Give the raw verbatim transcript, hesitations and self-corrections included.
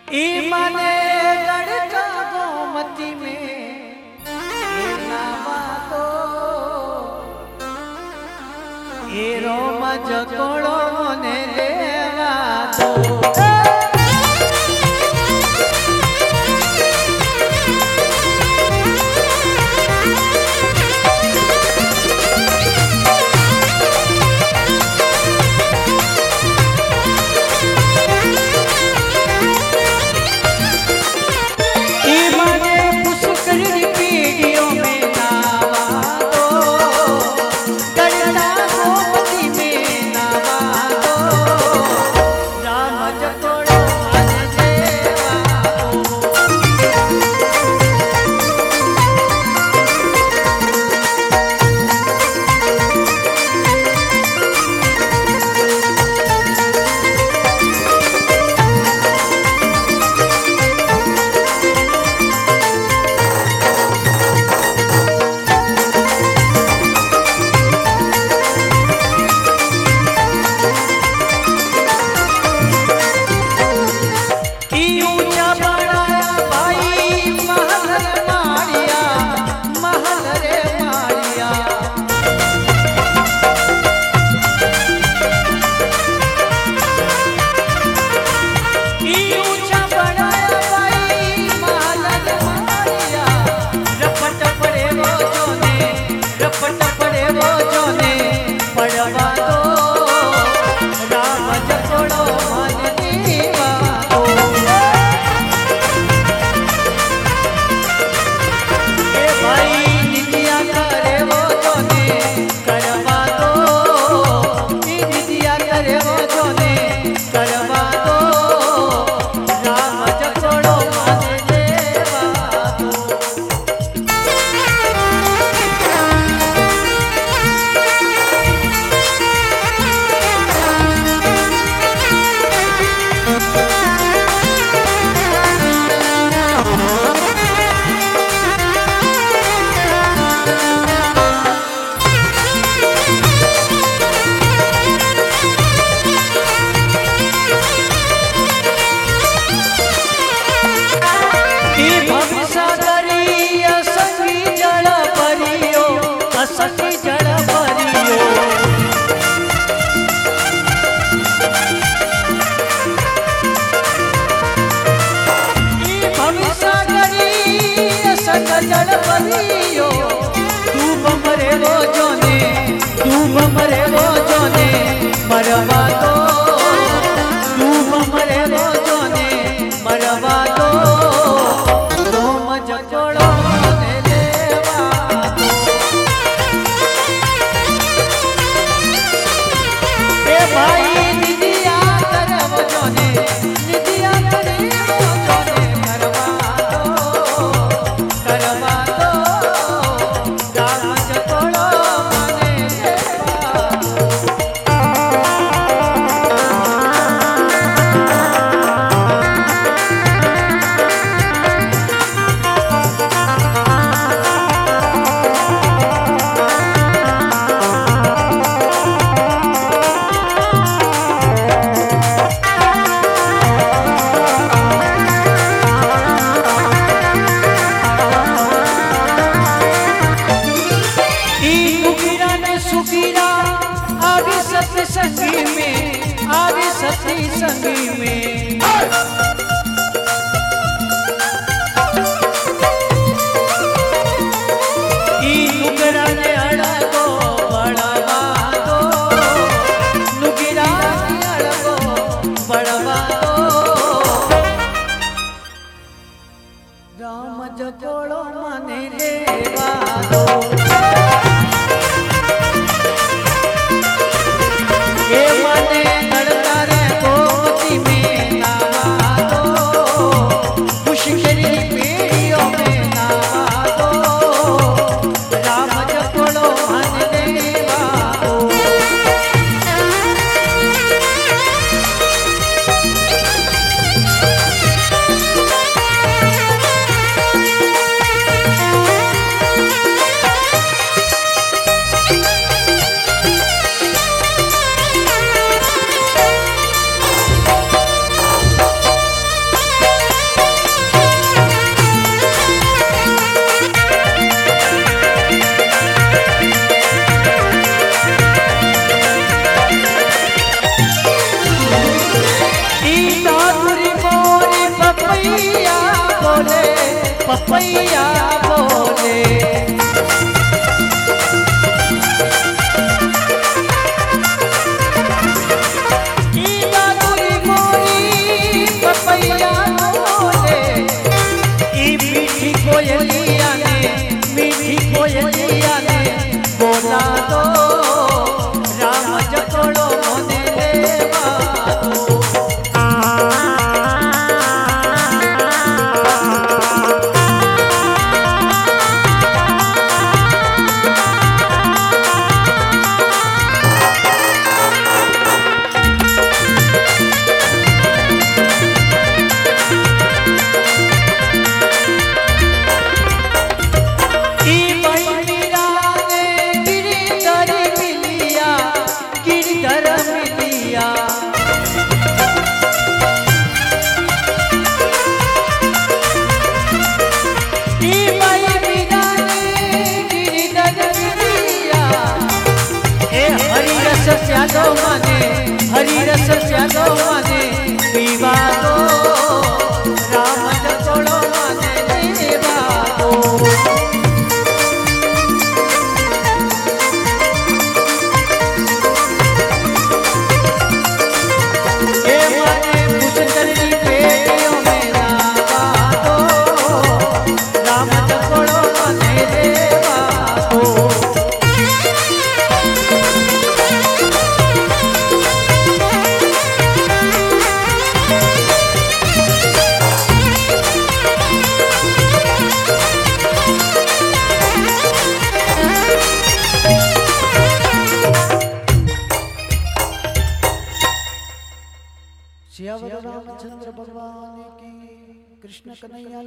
ईमाने लड़का गोमती में नावा तो ए रोम जकोड़ो ने लेवा तो मरवा दो तू मरे रोजो ने मरवा दो तुम जकोड़ो ने लेवा दो ए भाई निदिया करव जोने निदिया करव जोने करवा दो करवा दो राम जकोड़ो ने लेवा दो। संगी में आदि सती संगी में ई नुगरा ने अड़गो बड़वा दो नुगरा ने अड़गो बड़वा दो राम जकोड़ो मने लेवा दो ए मने लड़का रे गोमती में ना पपैया बोले ई बादुरी मोरी पपैया बोले ई मीठी कोयलिया ने मीठी कोयलिया ने बोला तो राम जकोड़ो मोने देवा दो स्यादो माने हरि रस स्यादो माने पीवा दो राम जकोड़ो माने देवा दो ए माने पुष्करनी पेटियों में लावा दो राम जकोड़ो माने देवा दो सियावर रामचंद्र भगवान की कृष्ण कन्हैया।